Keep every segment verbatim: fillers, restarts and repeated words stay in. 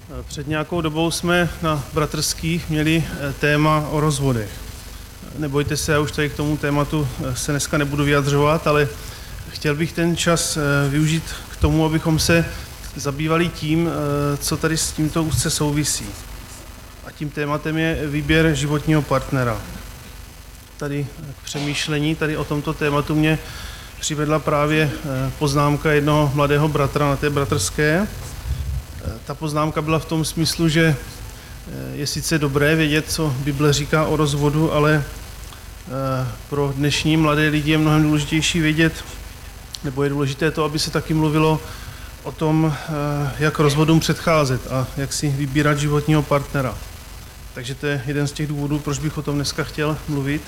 Před nějakou dobou jsme na bratrských měli téma o rozvodech. Nebojte se, já už tady k tomu tématu se dneska nebudu vyjadřovat, ale chtěl bych ten čas využít k tomu, abychom se zabývali tím, co tady s tímto úzce souvisí. A tím tématem je výběr životního partnera. Tady k přemýšlení tady o tomto tématu mě přivedla právě poznámka jednoho mladého bratra na té bratrské. Ta poznámka byla v tom smyslu, že je sice dobré vědět, co Bible říká o rozvodu, ale pro dnešní mladé lidi je mnohem důležitější vědět, nebo je důležité to, aby se taky mluvilo o tom, jak rozvodům předcházet a jak si vybírat životního partnera. Takže to je jeden z těch důvodů, proč bych o tom dneska chtěl mluvit.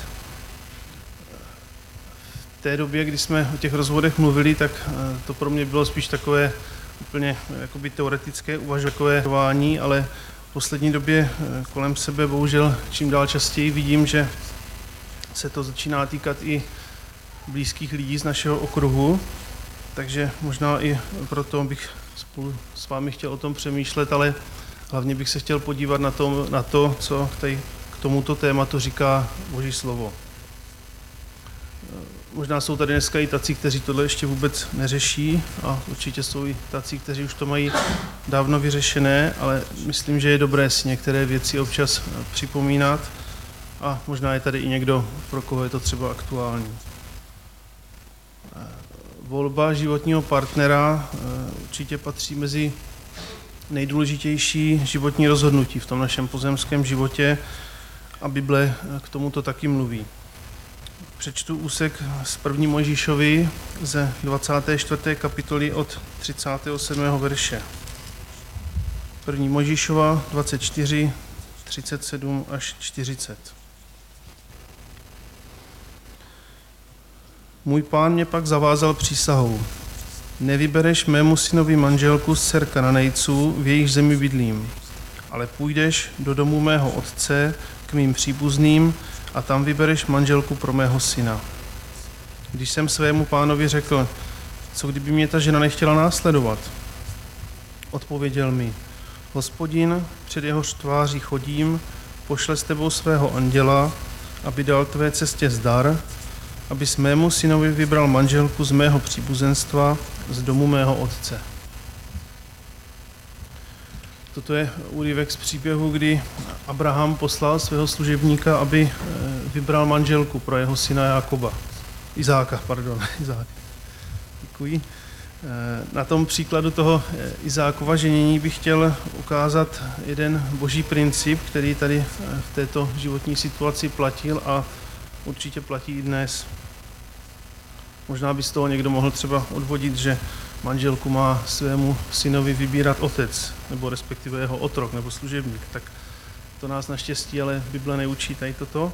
V té době, kdy jsme o těch rozvodech mluvili, tak to pro mě bylo spíš takové úplně jakoby teoretické uvažování, ale v poslední době kolem sebe bohužel čím dál častěji vidím, že se to začíná týkat i blízkých lidí z našeho okruhu, takže možná i proto bych spolu s vámi chtěl o tom přemýšlet, ale hlavně bych se chtěl podívat na to, na to co tady k tomuto tématu říká Boží slovo. Možná jsou tady dneska i tací, kteří tohle ještě vůbec neřeší a určitě jsou i tací, kteří už to mají dávno vyřešené, ale myslím, že je dobré si některé věci občas připomínat a možná je tady i někdo, pro koho je to třeba aktuální. Volba životního partnera určitě patří mezi nejdůležitější životní rozhodnutí v tom našem pozemském životě a Bible k tomuto taky mluví. Přečtu úsek z první Mojžíšovi ze dvacáté čtvrté kapitoly od třicátého sedmého verše. První Mojžíšova dvacet čtyři, třicet sedm až čtyřicet. Můj pán mě pak zavázal přísahou. Nevybereš mému synovi manželku z dcer Kananejců, v jejich zemi bydlím, ale půjdeš do domu mého otce k mým příbuzným a tam vybereš manželku pro mého syna. Když jsem svému pánovi řekl, co kdyby mě ta žena nechtěla následovat? Odpověděl mi, Hospodin, před jehož tváří chodím, pošle s tebou svého anděla, aby dal tvé cestě zdar, abys mému synovi vybral manželku z mého příbuzenstva, z domu mého otce. Toto je úryvek z příběhu, kdy Abraham poslal svého služebníka, aby vybral manželku pro jeho syna Jákoba. Izáka, pardon. Izák. Děkuji. Na tom příkladu toho Izákova ženění bych chtěl ukázat jeden boží princip, který tady v této životní situaci platil a určitě platí i dnes. Možná by z toho někdo mohl třeba odvodit, že manželku má svému synovi vybírat otec, nebo respektive jeho otrok, nebo služebník. Tak to nás naštěstí, ale Bible neučí tady toto.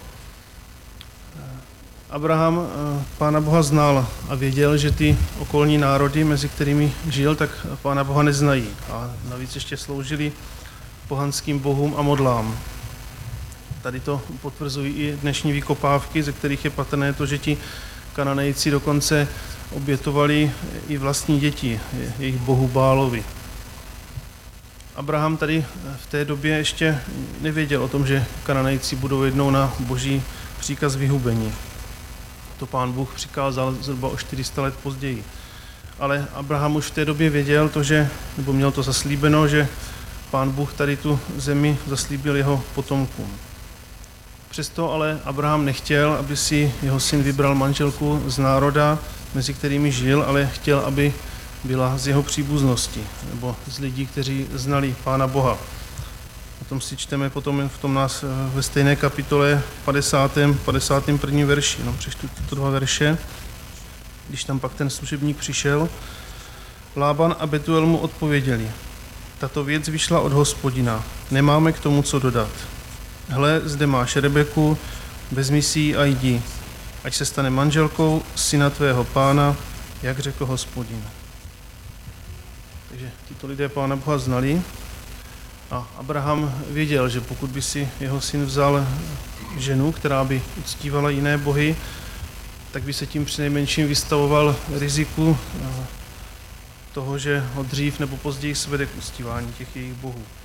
Abraham Pána Boha znal a věděl, že ty okolní národy, mezi kterými žil, tak Pána Boha neznají. A navíc ještě sloužili pohanským bohům a modlám. Tady to potvrzují i dnešní vykopávky, ze kterých je patrné to, že ti Kananejci dokonce obětovali i vlastní děti, jejich bohu Bálovi. Abraham tady v té době ještě nevěděl o tom, že Kananejci budou jednou na boží příkaz vyhubení. To Pán Bůh přikázal zhruba o čtyři sta let později. Ale Abraham už v té době věděl to, že, nebo měl to zaslíbeno, že Pán Bůh tady tu zemi zaslíbil jeho potomkům. Přesto ale Abraham nechtěl, aby si jeho syn vybral manželku z národa, mezi kterými žil, ale chtěl, aby byla z jeho příbuznosti, nebo z lidí, kteří znali Pána Boha. O tom si čteme potom v tom nás ve stejné kapitole padesátém, padesátém prvním verši. No, přečtu tyto dva verše. Když tam pak ten služebník přišel, Lában a Betuel mu odpověděli, tato věc vyšla od Hospodina, nemáme k tomu co dodat. Hle, zde máš Rebeku, vezmi si ji a jdi, ať se stane manželkou syna tvého pána, jak řekl Hospodin. Takže tyto lidé Pána Boha znali a Abraham věděl, že pokud by si jeho syn vzal ženu, která by uctívala jiné bohy, tak by se tím přinejmenším vystavoval riziku toho, že ho dřív nebo později svede k uctívání těch jejich bohů.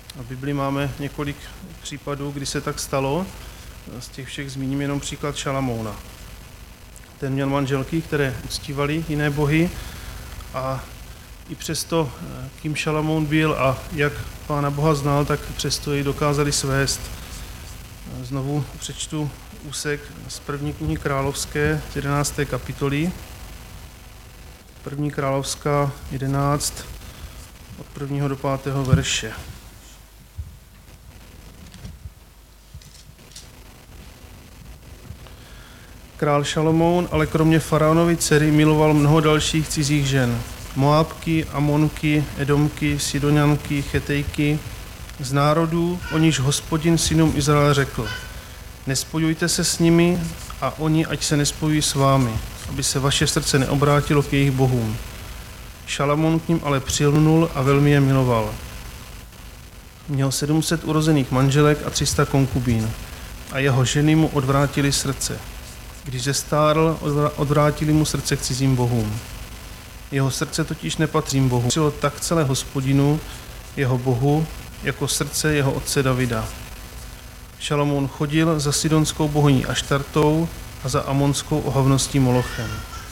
A v Biblii máme několik případů, kdy se tak stalo. Z těch všech zmíním jenom příklad Šalamouna. Ten měl manželky, které uctívaly jiné bohy a i přesto, kým Šalamoun byl a jak Pána Boha znal, tak přesto jej dokázali svést. Znovu přečtu úsek z první knihy Královské, z jedenácté kapitoly. První Královská jedenáct, od prvního do pátého verše. Král Šalomoun ale kromě faraonovy dcery miloval mnoho dalších cizích žen. Moábky, Amonky, Edomky, Sidonianky, Chetejky, z národů, o níž Hospodin synům Izraele řekl: Nespojujte se s nimi a oni ať se nespojují s vámi, aby se vaše srdce neobrátilo k jejich bohům. Šalamoun k ním ale přilnul a velmi je miloval. Měl sedm set urozených manželek a tři sta konkubín a jeho ženy mu odvrátily srdce. Když zestárl, odvrátili mu srdce k cizím bohům. Jeho srdce totiž nepatří bohu. Patřilo tak celé Hospodinu, jeho bohu, jako srdce jeho otce Davida. Šalamoun chodil za sidonskou bohyní Aštartou a za amonskou ohavností Molochem.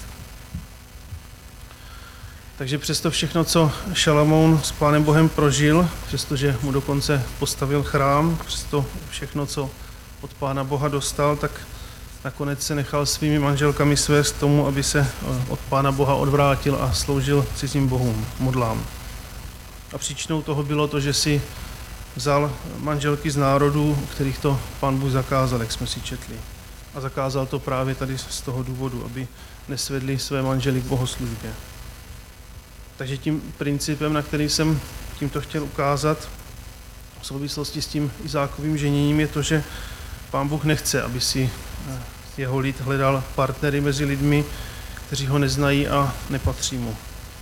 Takže přesto všechno, co Šalamoun s Pánem Bohem prožil, přestože mu dokonce postavil chrám, přesto všechno, co od Pána Boha dostal, tak nakonec se nechal svými manželkami svést k tomu, aby se od Pána Boha odvrátil a sloužil cizím bohům, modlám. A příčinou toho bylo to, že si vzal manželky z národů, kterých to Pán Bůh zakázal, jak jsme si četli. A zakázal to právě tady z toho důvodu, aby nesvedli své manžely k bohoslužbě. Takže tím principem, na který jsem tímto chtěl ukázat v souvislosti s tím Izákovým ženěním, je to, že Pán Bůh nechce, aby si jeho lid hledal partnery mezi lidmi, kteří ho neznají a nepatří mu.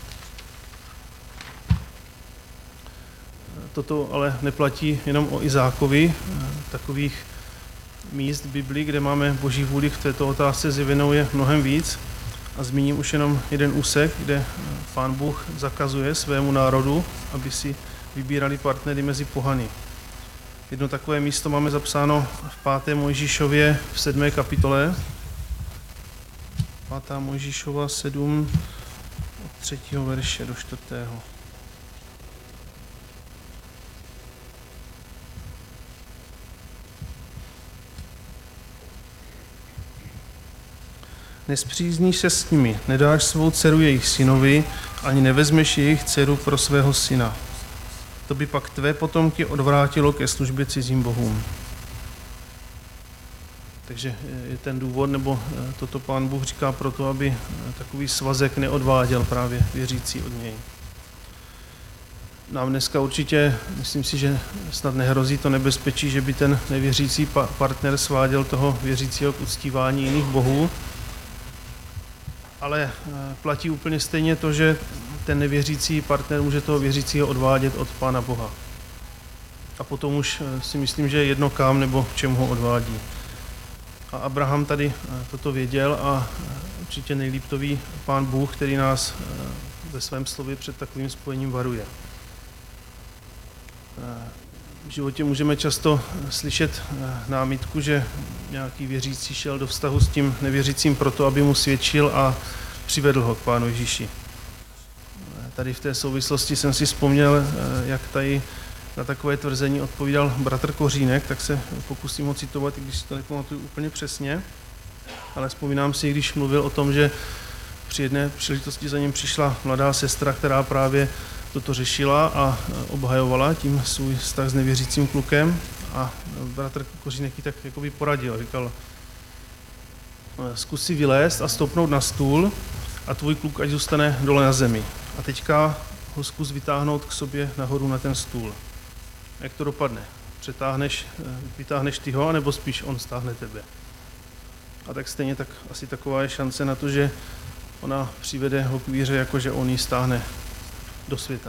Toto ale neplatí jenom o Izákovi. Takových míst v Biblii, kde máme Boží vůli v této otázce zjevenou, je mnohem víc. A zmíním už jenom jeden úsek, kde Pán Bůh zakazuje svému národu, aby si vybírali partnery mezi pohany. Jedno takové místo máme zapsáno v páté Mojžíšově v sedmé kapitole. pátá Mojžíšova sedm od třetího verše do čtvrtého. Nespřízníš se s nimi, nedáš svou dceru jejich synovi, ani nevezmeš jejich dceru pro svého syna. To by pak tvé potomky odvrátilo ke službě cizím bohům. Takže je ten důvod, nebo toto Pán Bůh říká proto, aby takový svazek neodváděl právě věřící od něj. Nám dneska určitě, myslím si, že snad nehrozí to nebezpečí, že by ten nevěřící partner sváděl toho věřícího k uctívání jiných bohů, ale platí úplně stejně to, že ten nevěřící partner může toho věřícího odvádět od Pána Boha. A potom už si myslím, že je jedno kam nebo k čemu ho odvádí. A Abraham tady toto věděl a určitě nejlíp to ví Pán Bůh, který nás ve svém slově před takovým spojením varuje. V životě můžeme často slyšet námitku, že nějaký věřící šel do vztahu s tím nevěřícím proto, aby mu svědčil a přivedl ho k Pánu Ježíši. Tady v té souvislosti jsem si vzpomněl, jak tady na takové tvrzení odpovídal bratr Kořínek, tak se pokusím ho citovat, i když si to nepamatuju úplně přesně, ale vzpomínám si, když mluvil o tom, že při jedné příležitosti za ním přišla mladá sestra, která právě toto řešila a obhajovala tím svůj vztah s nevěřícím klukem a bratr Kořínek ji tak jakoby poradil. Říkal, zkus si vylézt a stoupnout na stůl a tvůj kluk ať zůstane dole na zemi. A teďka ho zkus vytáhnout k sobě nahoru na ten stůl. Jak to dopadne? Přetáhneš, vytáhneš ty ho, anebo spíš on stáhne tebe? A tak stejně tak asi taková je šance na to, že ona přivede ho k víře, jakože on ji stáhne do světa.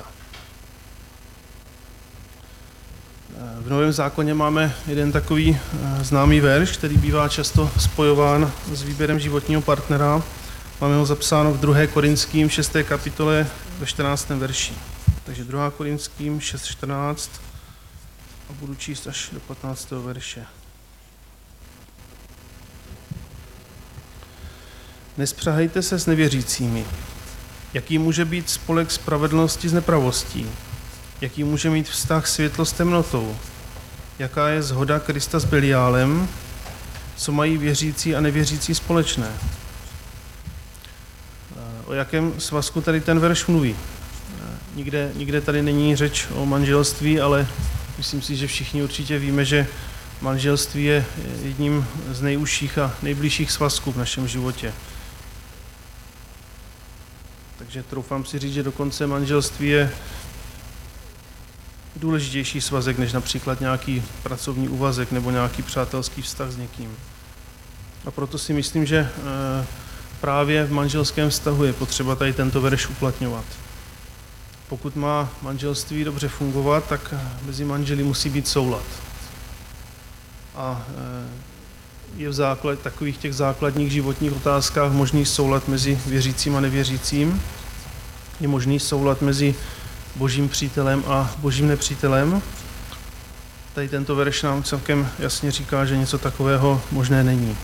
V Novém zákoně máme jeden takový známý verš, který bývá často spojován s výběrem životního partnera. Máme ho zapsáno v druhé Korinským šesté kapitole ve čtrnáctém verši. Takže druhá Korinským šest čtrnáct. A budu číst až do patnáctého verše. Nespřahejte se s nevěřícími. Jaký může být spolek spravedlnosti s nepravostí? Jaký může mít vztah světlo s temnotou? Jaká je shoda Krista s Beliálem? Co mají věřící a nevěřící společné? O jakém svazku tady ten verš mluví? Nikde, nikde tady není řeč o manželství, ale myslím si, že všichni určitě víme, že manželství je jedním z nejužších a nejbližších svazků v našem životě. Takže troufám si říct, že dokonce manželství je důležitější svazek než například nějaký pracovní úvazek nebo nějaký přátelský vztah s někým. A proto si myslím, že právě v manželském vztahu je potřeba tady tento verš uplatňovat. Pokud má manželství dobře fungovat, tak mezi manželi musí být soulad. A je v základ, takových těch základních životních otázkách možný soulad mezi věřícím a nevěřícím. Je možný soulad mezi božím přítelem a božím nepřítelem. Tady tento verš nám celkem jasně říká, že něco takového možné není.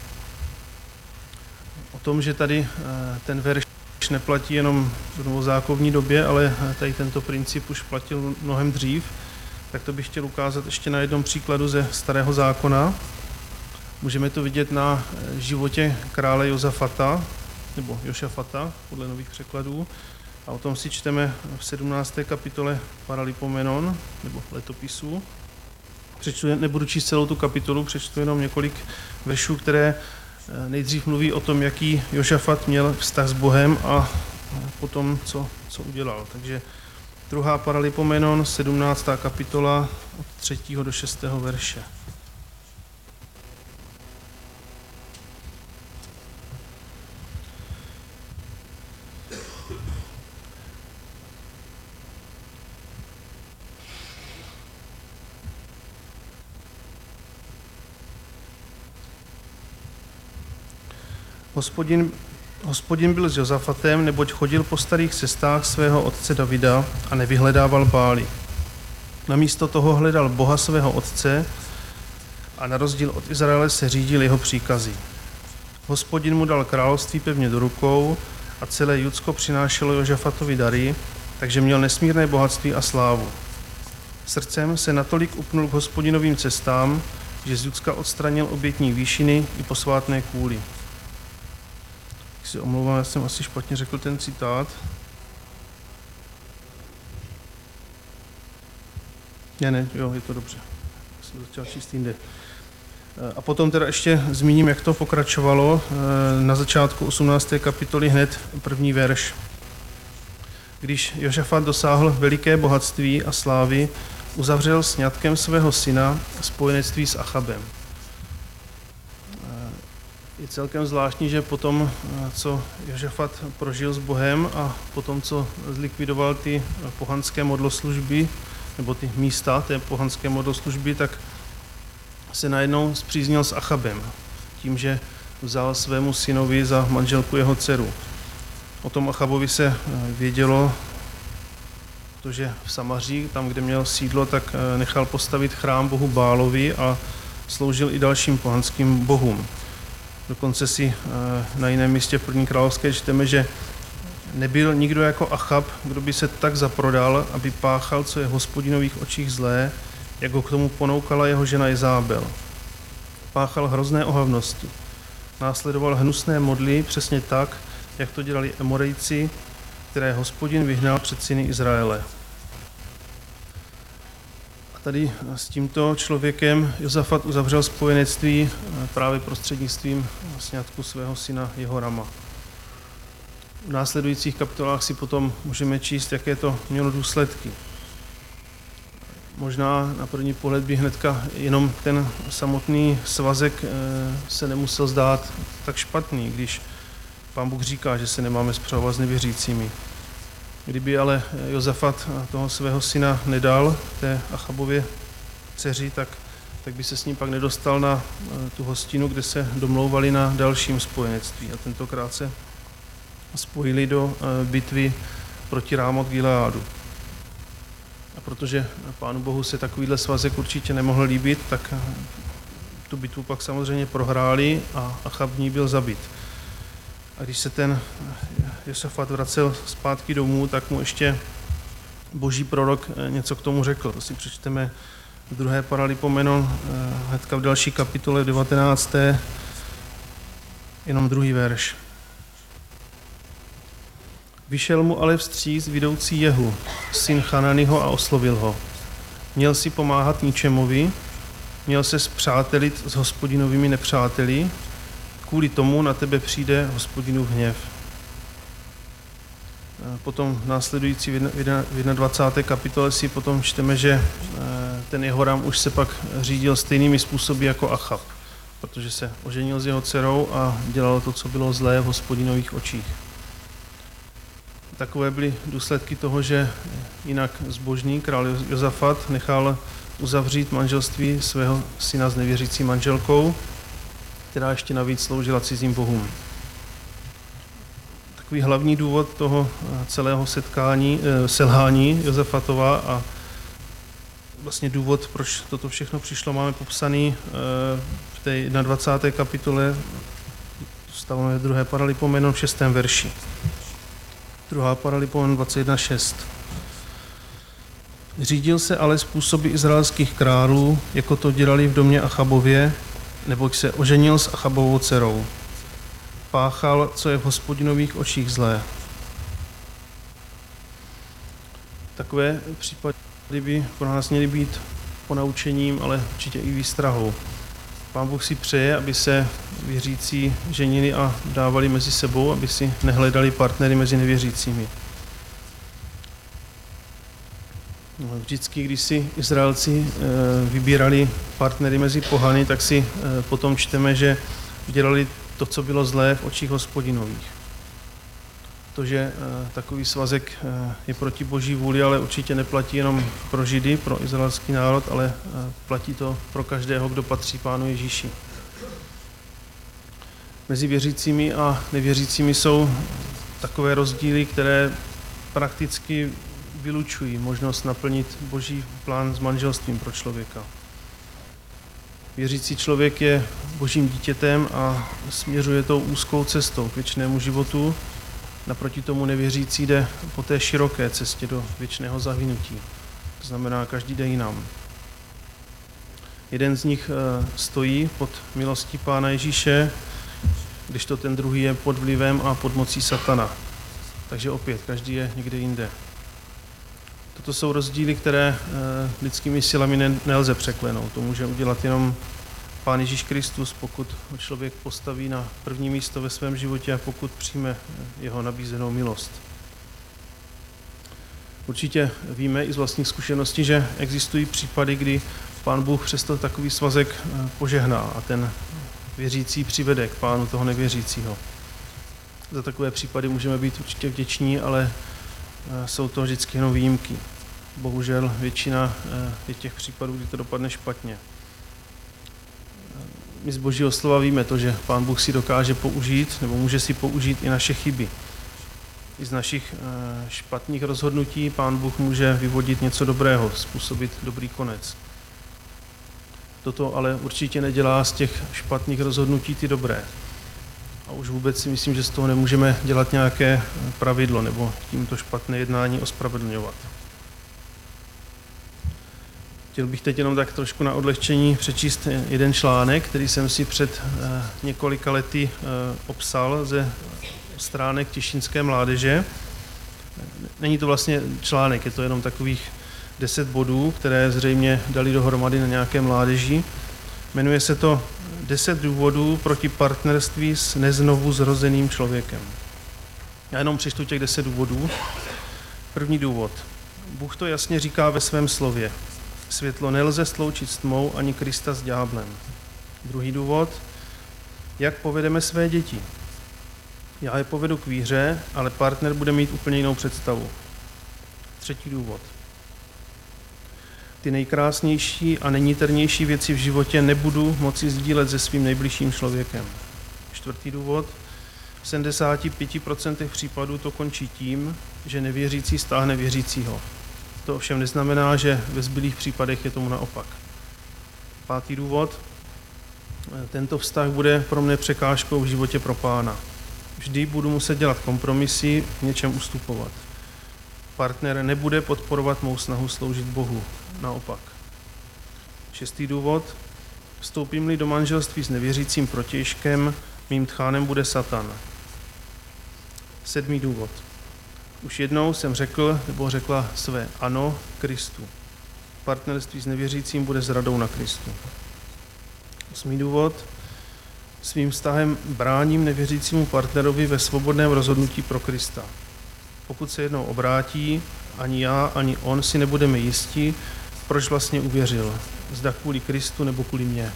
O tom, že tady ten verš neplatí jenom v novozákonní době, ale tady tento princip už platil mnohem dřív, tak to bych chtěl ukázat ještě na jednom příkladu ze Starého zákona. Můžeme to vidět na životě krále Jozafata, nebo Jošafata, podle nových překladů. A o tom si čteme v sedmnácté kapitole Paralipomenon, nebo letopisů. Přečtu, nebudu číst celou tu kapitolu, přečtu jenom několik veršů, které nejdřív mluví o tom, jaký Jošafat měl vztah s Bohem a potom, co, co udělal. Takže druhá Paralipomenon, sedmnáctá kapitola, od třetího do šestého verše. Hospodin, hospodin byl s Jozafatem, neboť chodil po starých cestách svého otce Davida a nevyhledával Bály. Namísto toho hledal Boha svého otce a na rozdíl od Izraele se řídil jeho příkazy. Hospodin mu dal království pevně do rukou a celé Judsko přinášelo Jožafatovi dary, takže měl nesmírné bohatství a slávu. Srdcem se natolik upnul k Hospodinovým cestám, že z Judska odstranil obětní výšiny i posvátné kůly. Si omlouvám, já jsem asi špatně řekl ten citát. Ne, ne, jo, je to dobře. Jsem začal číst jinde. A potom teda ještě zmíním, jak to pokračovalo. Na začátku osmnácté kapitoly hned první verš. Když Jošafat dosáhl veliké bohatství a slávy, uzavřel sňatkem svého syna spojenectví s Achabem. Je celkem zvláštní, že potom, co Jošafat prožil s Bohem a potom, co zlikvidoval ty pohanské modloslužby, nebo ty místa té pohanské modloslužby, tak se najednou spříznil s Achabem, tím, že vzal svému synovi za manželku jeho dceru. O tom Achabovi se vědělo, protože v Samaří, tam, kde měl sídlo, tak nechal postavit chrám bohu Bálovi a sloužil i dalším pohanským bohům. Dokonce si na jiném místě v první královské čteme, že nebyl nikdo jako Achab, kdo by se tak zaprodal, aby páchal, co je v Hospodinových očích zlé, jak ho k tomu ponoukala jeho žena Jezábel. Páchal hrozné ohavnosti. Následoval hnusné modly přesně tak, jak to dělali Emorejci, které Hospodin vyhnal před syny Izraele. A tady s tímto člověkem Jozafat uzavřel spojenectví právě prostřednictvím sňatku svého syna Jehorama. V následujících kapitolách si potom můžeme číst, jaké to mělo důsledky. Možná na první pohled by hnedka jenom ten samotný svazek se nemusel zdát tak špatný, když Pán Bůh říká, že se nemáme spřahovat s nevěřícími. Kdyby ale Jozafat toho svého syna nedal té Achabově dceři, tak, tak by se s ním pak nedostal na tu hostinu, kde se domlouvali na dalším spojenectví. A tentokrát se spojili do bitvy proti Rámot Gileádu. A protože Pánu Bohu se takovýhle svazek určitě nemohl líbit, tak tu bitvu pak samozřejmě prohráli a Achab v ní byl zabit. A když se ten Josafat vracel zpátky domů, tak mu ještě boží prorok něco k tomu řekl. To si přečteme v druhé Paralipomenon, hnedka v další kapitole devatenácté jenom druhý verš. Vyšel mu ale vstříc vidoucí Jehu, syn Chananiho, a oslovil ho. Měl si pomáhat ničemovi, měl se spřátelit s Hospodinovými nepřáteli, kvůli tomu na tebe přijde Hospodinův hněv. Potom následující v dvacáté první kapitole si potom čteme, že ten Jehoram už se pak řídil stejnými způsoby jako Achab, protože se oženil s jeho dcerou a dělal to, co bylo zlé v Hospodinových očích. Takové byly důsledky toho, že jinak zbožný král Josafat nechal uzavřít manželství svého syna s nevěřící manželkou, která ještě navíc sloužila cizím bohům. Takový hlavní důvod toho celého setkání, selhání Josafatova a vlastně důvod, proč toto všechno přišlo, máme popsaný v té dvacáté první kapitole, stavíme druhé Paralipomenon v šestém verši. Druhá Paralipomenon dvacet jedna šest. Řídil se ale způsoby izraelských králů, jako to dělali v domě Achabově, neboť se oženil s Achabovou dcerou. Páchal, co je v Hospodinových očích zlé. Takové případy by pro nás měly být ponaučením, ale určitě i výstrahou. Pán Bůh si přeje, aby se věřící ženili a dávali mezi sebou, aby si nehledali partnery mezi nevěřícími. Vždycky, když si Izraelci vybírali partnery mezi pohany, tak si potom čteme, že dělali to, co bylo zlé v očích Hospodinových. To, že takový svazek je proti boží vůli, ale určitě neplatí jenom pro Židy, pro izraelský národ, ale platí to pro každého, kdo patří Pánu Ježíši. Mezi věřícími a nevěřícími jsou takové rozdíly, které prakticky vylučují možnost naplnit boží plán s manželstvím pro člověka. Věřící člověk je božím dítětem a směřuje tou úzkou cestou k věčnému životu. Naproti tomu nevěřící jde po té široké cestě do věčného zahynutí. To znamená, každý jde jinam. Jeden z nich stojí pod milostí Pána Ježíše, kdežto ten druhý je pod vlivem a pod mocí satana. Takže opět, každý je někde jinde. Toto jsou rozdíly, které lidskými silami nelze překlenout. To může udělat jenom Pán Ježíš Kristus, pokud ho člověk postaví na první místo ve svém životě a pokud přijme jeho nabízenou milost. Určitě víme i z vlastních zkušeností, že existují případy, kdy Pán Bůh přesto takový svazek požehná a ten věřící přivede k Pánu toho nevěřícího. Za takové případy můžeme být určitě vděční, ale jsou to vždycky jenom výjimky. Bohužel většina je těch případů, kdy to dopadne špatně. My z Božího slova víme to, že Pán Bůh si dokáže použít, nebo může si použít i naše chyby. I z našich špatných rozhodnutí Pán Bůh může vyvodit něco dobrého, způsobit dobrý konec. Toto ale určitě nedělá z těch špatných rozhodnutí ty dobré. A už vůbec si myslím, že z toho nemůžeme dělat nějaké pravidlo nebo tímto špatné jednání ospravedlňovat. Chtěl bych teď jenom tak trošku na odlehčení přečíst jeden článek, který jsem si před několika lety obsal ze stránek Těšínské mládeže. Není to vlastně článek, je to jenom takových deset bodů, které zřejmě dali dohromady na nějaké mládeži. Jmenuje se to deset důvodů proti partnerství s neznovu zrozeným člověkem. Já jenom přečtu těch deset důvodů. První důvod. Bůh to jasně říká ve svém slově. Světlo nelze sloučit s tmou ani Krista s ďáblem. Druhý důvod. Jak povedeme své děti? Já je povedu k víře, ale partner bude mít úplně jinou představu. Třetí důvod. Ty nejkrásnější a nejniternější věci v životě nebudu moci sdílet se svým nejbližším člověkem. Čtvrtý důvod. V sedmdesáti pěti procentech případů to končí tím, že nevěřící stáhne věřícího. To ovšem neznamená, že ve zbylých případech je tomu naopak. Pátý důvod. Tento vztah bude pro mě překážkou v životě pro Pána. Vždy budu muset dělat kompromisy, v něčem ustupovat. Partner nebude podporovat mou snahu sloužit Bohu. Naopak. Šestý důvod. Vstoupím-li do manželství s nevěřícím protějškem, mým tchánem bude Satan. Sedmý důvod. Už jednou jsem řekl, nebo řekla své ano Kristu. Partnerství s nevěřícím bude zradou na Kristu. Osmý důvod. Svým vztahem bráním nevěřícímu partnerovi ve svobodném rozhodnutí pro Krista. Pokud se jednou obrátí, ani já, ani on si nebudeme jistí, proč vlastně uvěřil. Zda kvůli Kristu nebo kvůli mně.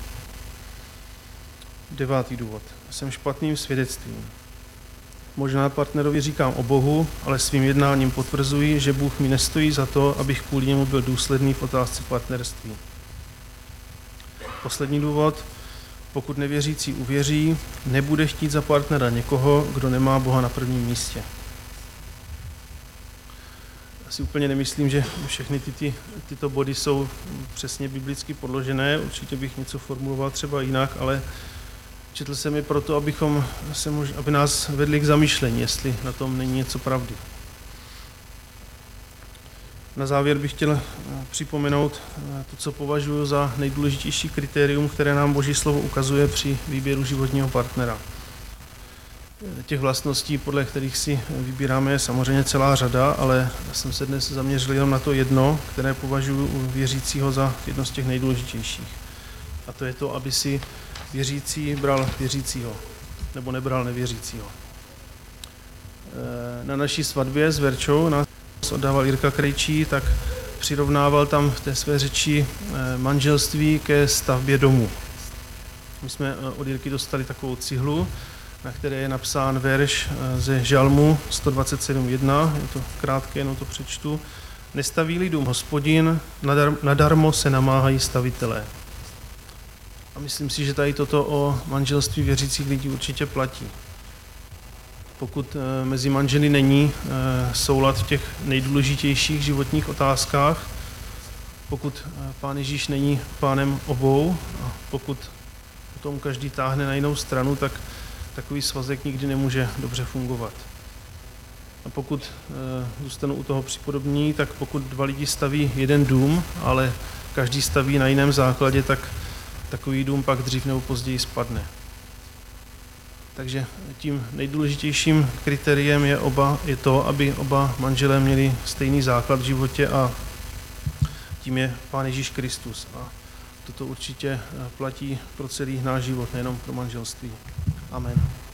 Devátý důvod. Jsem špatným svědectvím. Možná partnerovi říkám o Bohu, ale svým jednáním potvrzuji, že Bůh mi nestojí za to, abych kvůli němu byl důsledný v otázce partnerství. Poslední důvod. Pokud nevěřící uvěří, nebude chtít za partnera někoho, kdo nemá Boha na prvním místě. Asi úplně nemyslím, že všechny ty, ty, tyto body jsou přesně biblicky podložené. Určitě bych něco formuloval třeba jinak, ale četl jsem je proto, abychom se mož, aby nás vedli k zamýšlení, jestli na tom není něco pravdy. Na závěr bych chtěl připomenout to, co považuji za nejdůležitější kritérium, které nám Boží slovo ukazuje při výběru životního partnera. Těch vlastností, podle kterých si vybíráme, je samozřejmě celá řada, ale já jsem se dnes zaměřil jenom na to jedno, které považuji u věřícího za jedno z těch nejdůležitějších. A to je to, aby si věřící bral věřícího, nebo nebral nevěřícího. Na naší svatbě s Verčou nás oddával Jirka Krejčí, tak přirovnával tam v té své řeči manželství ke stavbě domu. My jsme od Jirky dostali takovou cihlu, na které je napsán verš ze Žalmu sto dvacet sedm jedna, je to krátké, jenom to přečtu. Nestaví-li dům Hospodin, nadarmo se namáhají stavitelé. A myslím si, že tady toto o manželství věřících lidí určitě platí. Pokud mezi manželi není soulad v těch nejdůležitějších životních otázkách, pokud Pán Ježíš není pánem obou, a pokud potom každý táhne na jinou stranu, tak takový svazek nikdy nemůže dobře fungovat. A pokud e, zůstanu u toho připodobnění, tak pokud dva lidi staví jeden dům, ale každý staví na jiném základě, tak takový dům pak dřív nebo později spadne. Takže tím nejdůležitějším kritériem je, oba, je to, aby oba manželé měli stejný základ v životě a tím je Pán Ježíš Kristus. A toto určitě platí pro celý náš život, nejenom pro manželství. Amen.